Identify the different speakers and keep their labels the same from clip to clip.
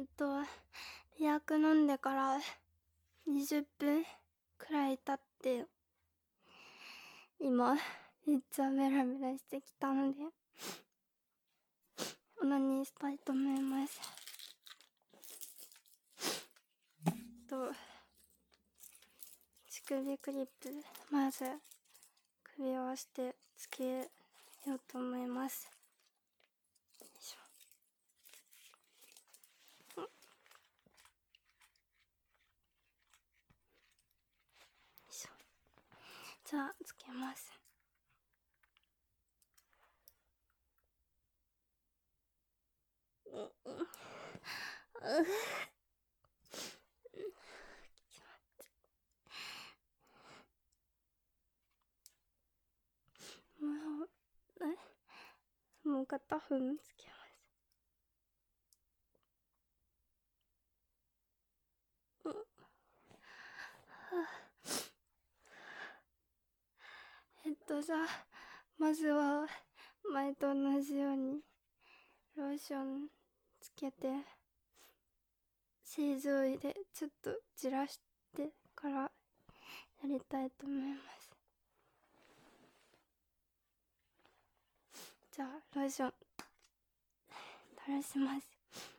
Speaker 1: 予約飲んでから20分くらい経って今めっちゃメラメラしてきたのでオナニーしたいと思います。乳首クリップまず首を押してつけようと思います。よいしょ。よいしょ。じゃあつけます。もう片分つけます。じゃあまずは前と同じようにローションつけて正常位でちょっとじらしてからやりたいと思います。じゃあローション垂らします。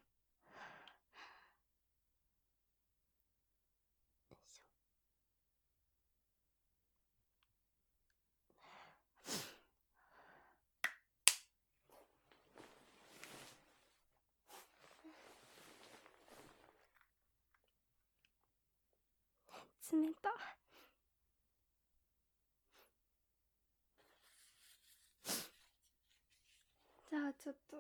Speaker 1: 冷た。じゃあちょっと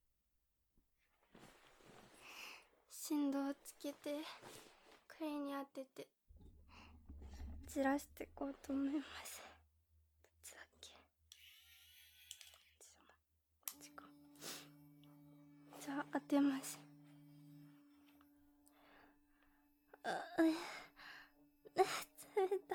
Speaker 1: 振動をつけてこれに当ててじらしていこうと思います。どっちだっけ。こっちか。じゃあ当てます。冷たい。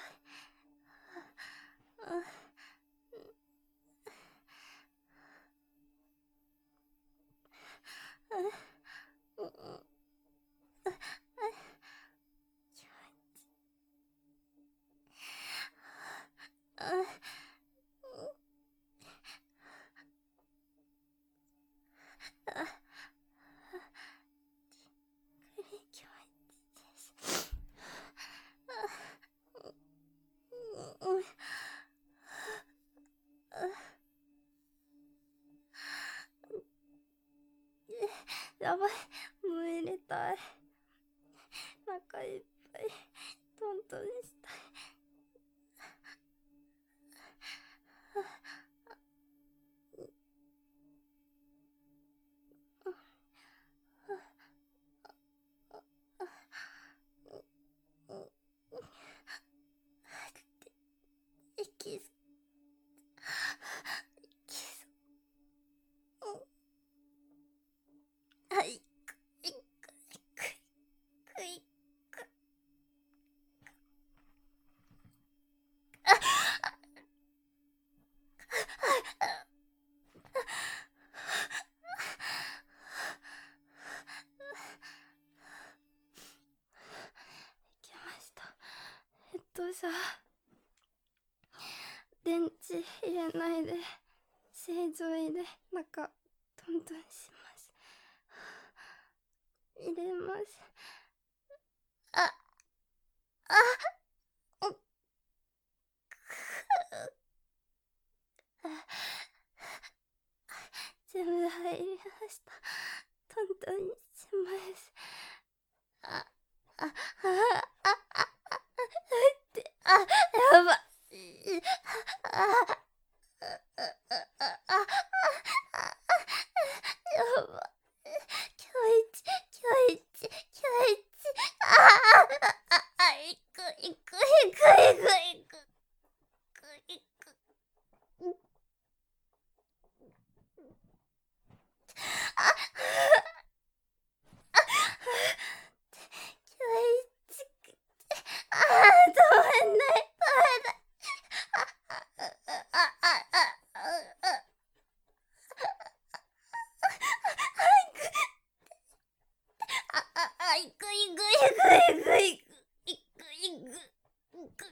Speaker 1: やばい、もう入れたい。中いっぱいトントンしたい。息はい、くいくいくいくいく。きました。じゃあ電池入れないで正常位で中トントンします。入れます。全部入りました。トントンします。やばい。やばい。今日一いくいくいくいくいくいく。止まんない。 いくいくいくいくいくいくいくいく。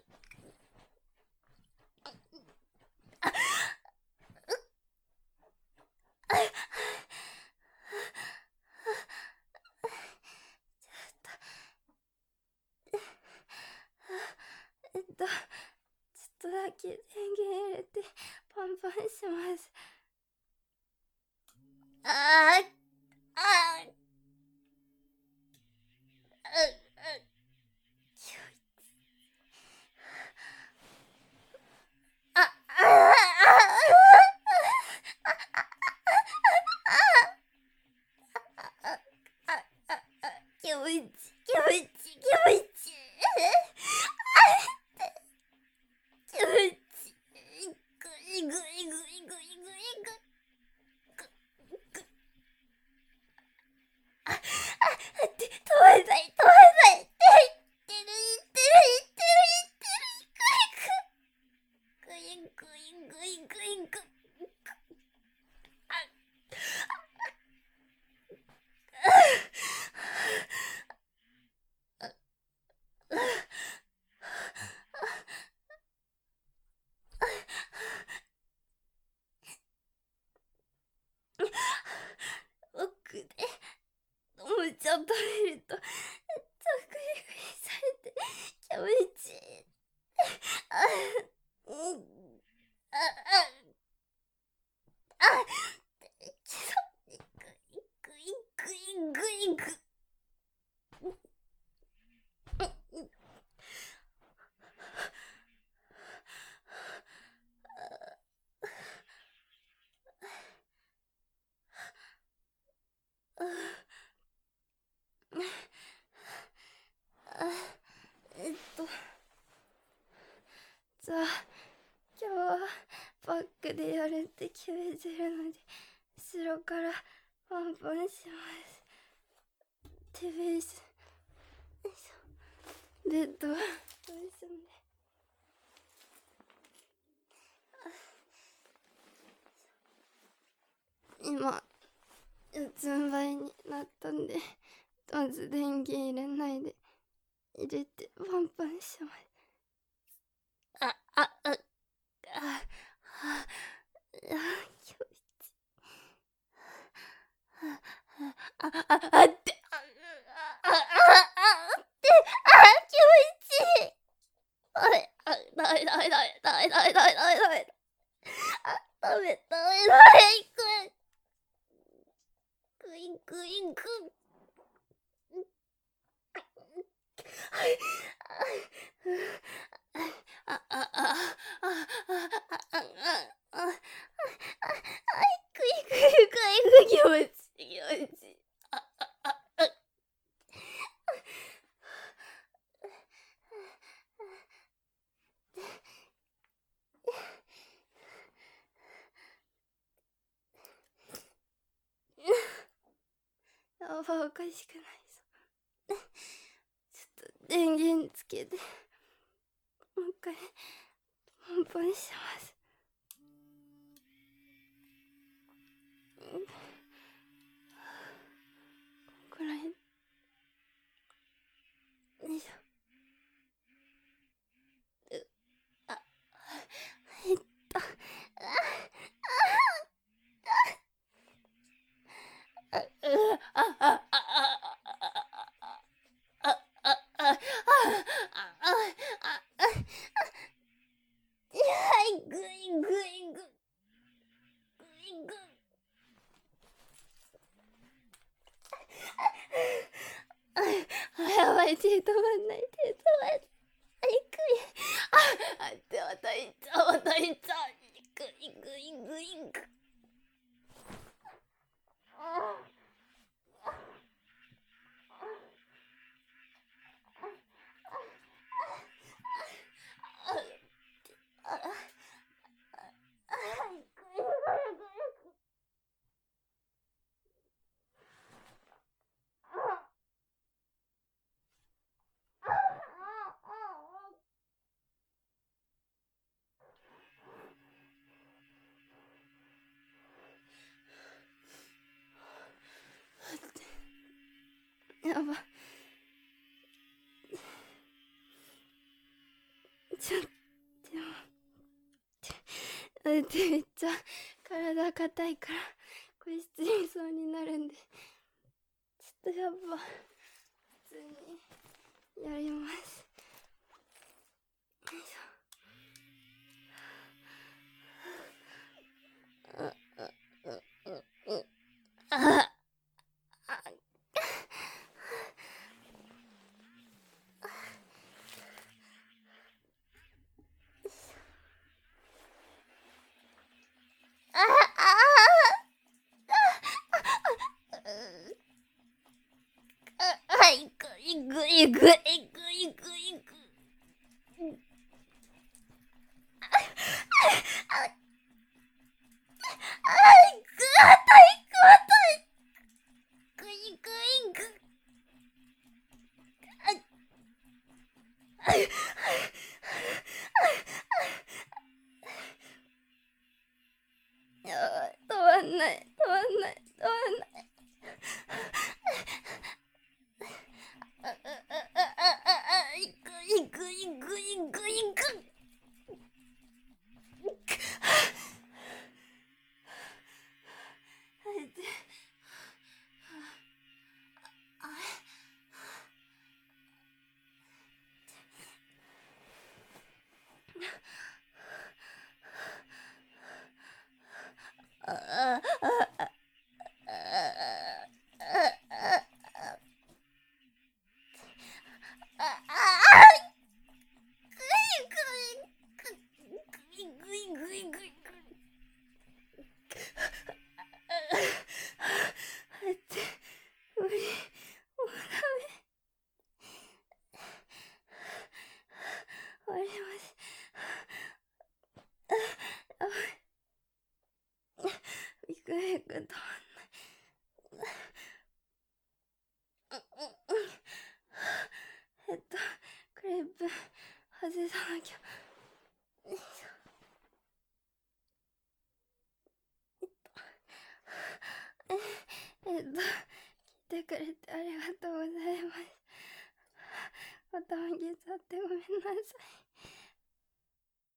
Speaker 1: ちょっとだけ電源入れてパンパンします。あーあーあ気持ち気持ち気持ち気持ちいくいくいくいくいくいく。って飛ばない飛ばないって言ってる言ってる言ってる言ってるいくいくいくいくいく。奥でおもちゃを食べるとざっくりくりされて気持ちいい。あいくいくいくいくいく。じゃあ今日はバックでやるって決めてるので後ろからパンパンします。手ベースベッドはポジションで今四つん這いになったんでまず電源入れないで入れてパンパンします。気持ちって気持ちいい。ダメダメダメダメダメダメダメダメダメダメダメダメいくいくいく。気持ちいい気持ちいい。やばおかしくないぞ。ちょっと電源つけてもう一回パンパンします。こらへんよいしょ。入った。グイグイグイグイグイ。やばい手止まんない手止まんない。またいっちゃうまたいっちゃう。グイグイグイグイ。やばれてめっちゃ体硬いからこれ失礼そうになるんで、ちょっとやっぱ普通にやります。よいしょ。あいくいくいくいくいくいく。止まんない。いく。無理、もうダメ。終わります。ビクビク止まんない。クレープ外さなきゃ。聞いてくれてありがとうございます。おたまげちゃってごめんなさい。